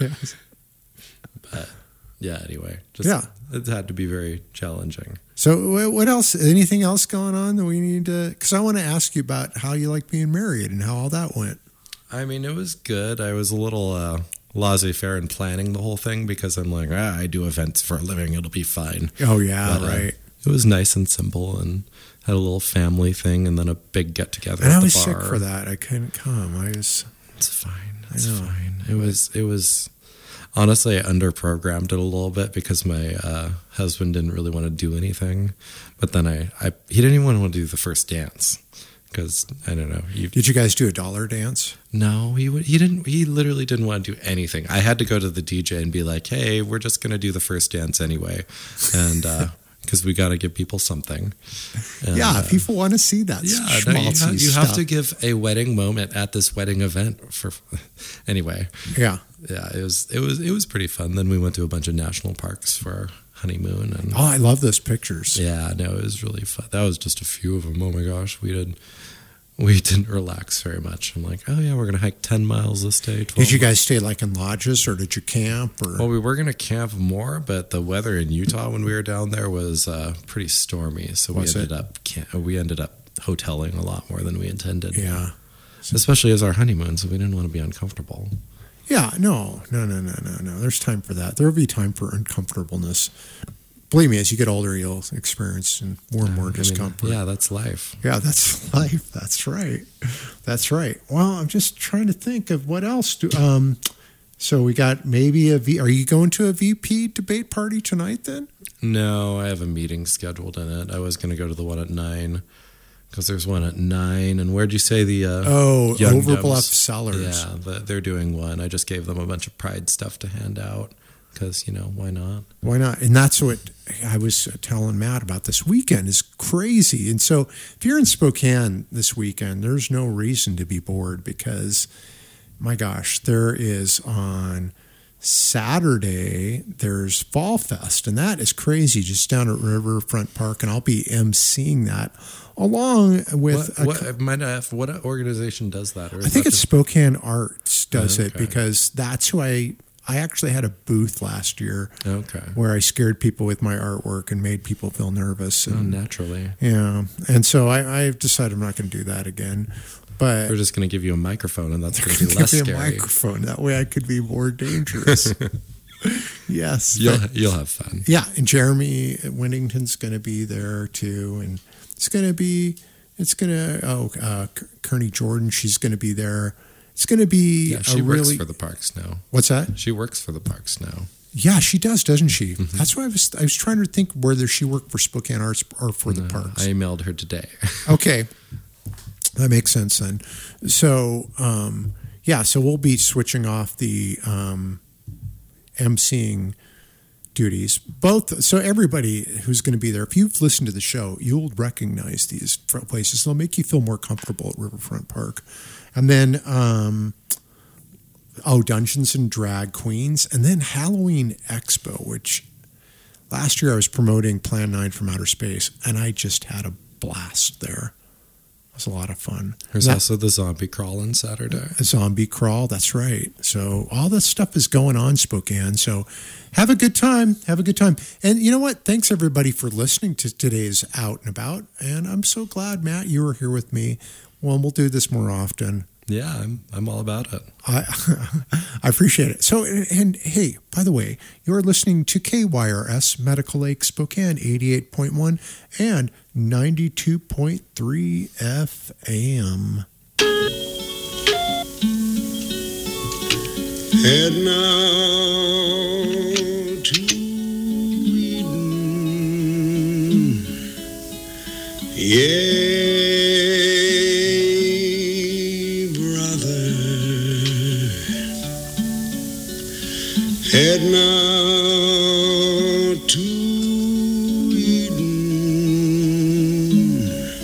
But yeah, anyway, it had to be very challenging. So what else? Anything else going on that we need to? Because I want to ask you about how you like being married and how all that went. I mean, it was good. I was a little laissez-faire in planning the whole thing because I'm like, I do events for a living. It'll be fine. Oh, yeah, but, right. It was nice and simple, and had a little family thing, and then a big get-together And at I the was bar. sick for that. I couldn't come. It's fine. It's fine. It was honestly, I underprogrammed it a little bit because my husband didn't really want to do anything. But then he didn't even want to do the first dance. Because I don't know. Did you guys do a dollar dance? No, he didn't. He literally didn't want to do anything. I had to go to the DJ and be like, "Hey, we're just going to do the first dance anyway," and because we got to give people something. And, people want to see that. You have to give a wedding moment at this wedding event. Anyway. Yeah. It was pretty fun. Then we went to a bunch of national parks for our honeymoon. And I love those pictures. Yeah, no, it was really fun. That was just a few of them. Oh my gosh, we didn't relax very much. I'm like, oh yeah, we're gonna hike 10 miles this day. 12 Did you guys stay in lodges, or did you camp? Or well, we were gonna camp more, but the weather in Utah when we were down there was pretty stormy. So we ended up hoteling a lot more than we intended. Yeah, especially as our honeymoon, so we didn't want to be uncomfortable. Yeah, no. There's time for that. There will be time for uncomfortableness. Believe me, as you get older, you'll experience more and more discomfort. Yeah, that's life. Yeah, that's life. That's right. That's right. Well, I'm just trying to think of what else. So we got maybe are you going to a VP debate party tonight then? No, I have a meeting scheduled in it. I was going to go to the one at 9. Because there's one at 9, and where'd you say the Young Overbluff Dumbs? Cellars? Yeah, they're doing one. I just gave them a bunch of Pride stuff to hand out because why not? Why not? And that's what I was telling Matt about this weekend is crazy. And so if you're in Spokane this weekend, there's no reason to be bored because, my gosh, there is on Saturday, there's Fall Fest, and that is crazy, just down at Riverfront Park, and I'll be emceeing that along with... What organization does that? Or I think it's Spokane Arts does it, because that's who I actually had a booth last year where I scared people with my artwork and made people feel nervous. And, naturally. Yeah, and so I've decided I'm not going to do that again. But we're just going to give you a microphone, and that's going to be less scary. A microphone. That way I could be more dangerous. Yes. You'll have fun. Yeah, and Jeremy Winnington's going to be there too, and Kearney Jordan, she's going to be there. It's going to be she works for the parks now. What's that? She works for the parks now. Yeah, she does, doesn't she? Mm-hmm. That's why I was trying to think whether she worked for Spokane Arts or for the parks. I emailed her today. Okay. That makes sense then. So, so we'll be switching off the emceeing duties. So everybody who's going to be there, if you've listened to the show, you'll recognize these places. They'll make you feel more comfortable at Riverfront Park. And then, Dungeons and Drag Queens, and then Halloween Expo, which last year I was promoting Plan 9 from Outer Space, and I just had a blast there. It was a lot of fun. There's also the zombie crawl on Saturday. A zombie crawl, that's right. So all this stuff is going on, Spokane. So have a good time. Have a good time. And you know what? Thanks, everybody, for listening to today's Out and About. And I'm so glad, Matt, you were here with me. Well, we'll do this more often. Yeah, I'm all about it. I appreciate it. So, and hey, by the way, you're listening to KYRS Medical Lake Spokane 88.1 and 92.3 FM. Head now to Eden. Yeah. Head now to Eden.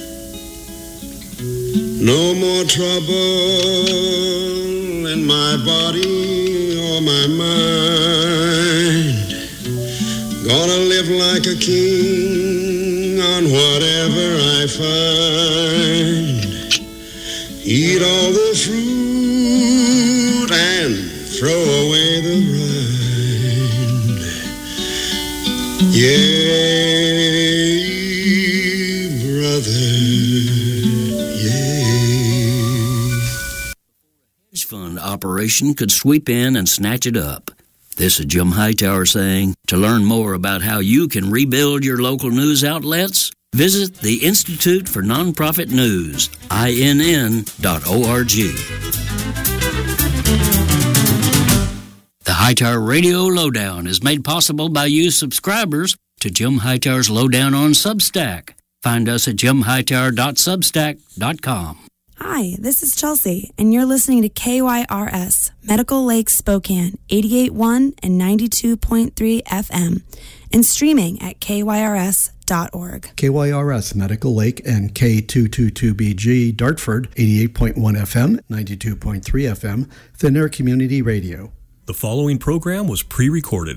No more trouble in my body or my mind. Gonna live like a king on whatever I find. Eat all the fruit and throw away the rind. Yea, brother, yea. Hedge fund operation could sweep in and snatch it up. This is Jim Hightower saying, to learn more about how you can rebuild your local news outlets, visit the Institute for Nonprofit News, INN.org. The Hightower Radio Lowdown is made possible by you subscribers to Jim Hightower's Lowdown on Substack. Find us at jimhightower.substack.com. Hi, this is Chelsea, and you're listening to KYRS, Medical Lake Spokane, 88.1 and 92.3 FM, and streaming at kyrs.org. KYRS, Medical Lake, and K222BG, Dartford, 88.1 FM, 92.3 FM, Thin Air Community Radio. The following program was pre-recorded.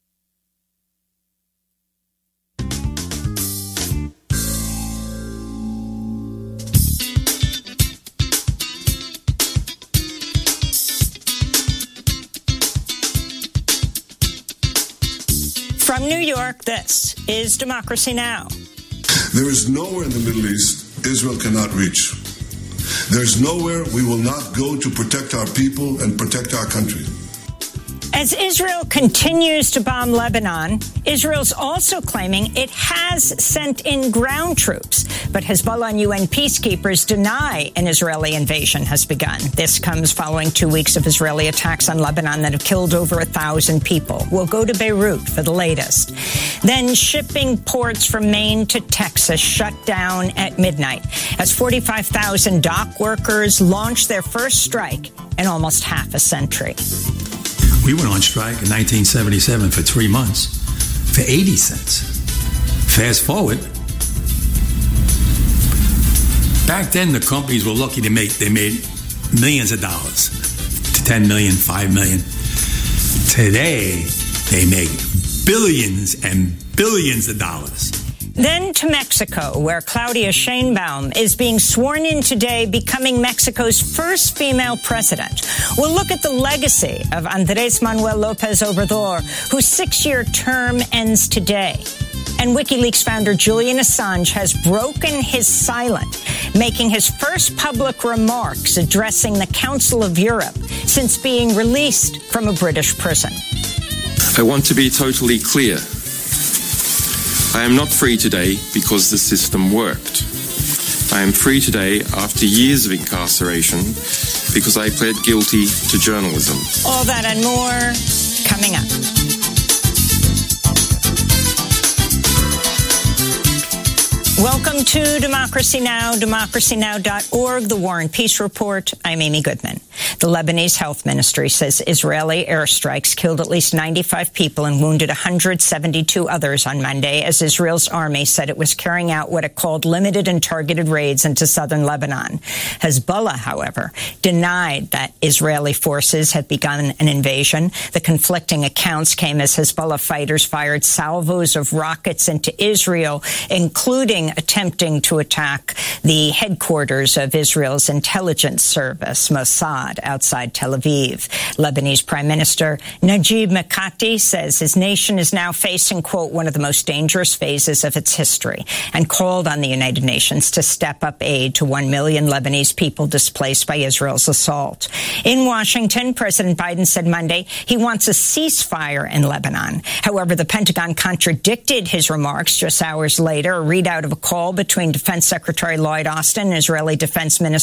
From New York, this is Democracy Now! There is nowhere in the Middle East Israel cannot reach. There's nowhere we will not go to protect our people and protect our country. As Israel continues to bomb Lebanon, Israel's also claiming it has sent in ground troops. But Hezbollah and UN peacekeepers deny an Israeli invasion has begun. This comes following 2 weeks of Israeli attacks on Lebanon that have killed over 1,000 people. We'll go to Beirut for the latest. Then shipping ports from Maine to Texas shut down at midnight as 45,000 dock workers launched their first strike in almost half a century. We went on strike in 1977 for 3 months for 80 cents. Fast forward, back then the companies were lucky they made millions of dollars, to 10 million, 5 million. Today, they make billions and billions of dollars. Then to Mexico, where Claudia Sheinbaum is being sworn in today, becoming Mexico's first female president. We'll look at the legacy of Andrés Manuel López Obrador, whose 6-year term ends today. And WikiLeaks founder Julian Assange has broken his silence, making his first public remarks addressing the Council of Europe since being released from a British prison. I want to be totally clear. I am not free today because the system worked. I am free today after years of incarceration because I pled guilty to journalism. All that and more coming up. Welcome to Democracy Now!, democracynow.org, the War and Peace Report. I'm Amy Goodman. The Lebanese Health Ministry says Israeli airstrikes killed at least 95 people and wounded 172 others on Monday as Israel's army said it was carrying out what it called limited and targeted raids into southern Lebanon. Hezbollah, however, denied that Israeli forces had begun an invasion. The conflicting accounts came as Hezbollah fighters fired salvos of rockets into Israel, including attempting to attack the headquarters of Israel's intelligence service, Mossad, outside Tel Aviv. Lebanese Prime Minister Najib Mikati says his nation is now facing, quote, one of the most dangerous phases of its history, and called on the United Nations to step up aid to 1 million Lebanese people displaced by Israel's assault. In Washington, President Biden said Monday he wants a ceasefire in Lebanon. However, the Pentagon contradicted his remarks just hours later. A readout of a call between Defense Secretary Lloyd Austin and Israeli Defense Minister